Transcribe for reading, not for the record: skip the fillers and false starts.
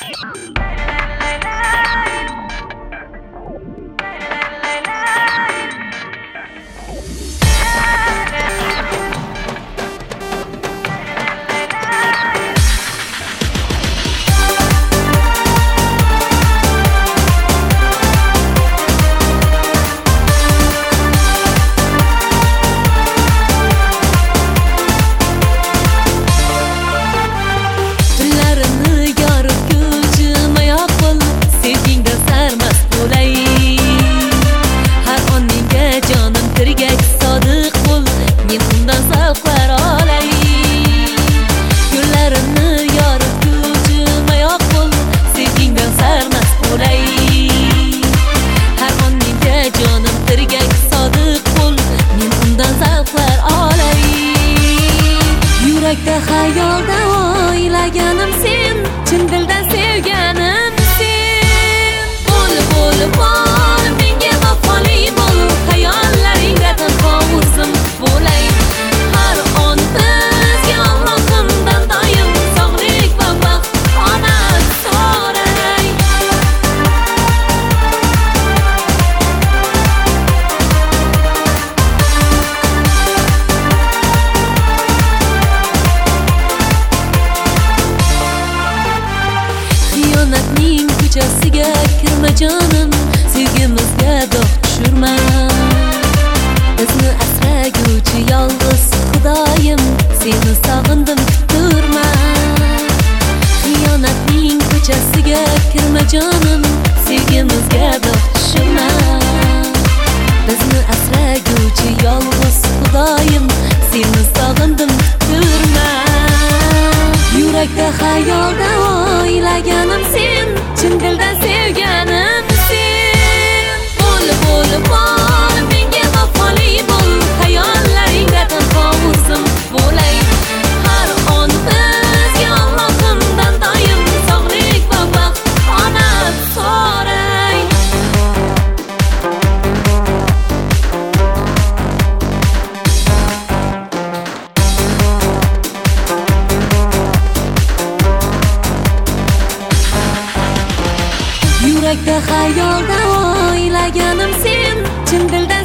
Yurakda xayolda o'ylaganim sen, chin dildan sevganim sen. Bo'l menga vafoli bo'l, xayollaringda tanho o'zim bo'lay. Har on bizga Allohimdan doim sog'lik va baxt omad so'ray. Xiyonatning ko'chasiga kirma jonim, sevgimizga dog' tushirma. Bizni asraguvchi yolg'iz Xudoyim, seni sog'indim kuttirma. Xiyonatning ko'chasiga kirma jonim, sevgimizga dog' tushirma. Bizni asraguvchi yolg'iz Xudoyim, seni sog'indim kuttirma. Yurakda xayolda o'ylaganim sen, chin dildan sevganim sen. Bo'l menga vafoli bo'l, xayollaringda tanho o'zim bo'lay. Har on bizga Allohimdan doim sog'lik va baxt omad so'ray. Yurakda xayolda o'ylaganim sen, chin dildan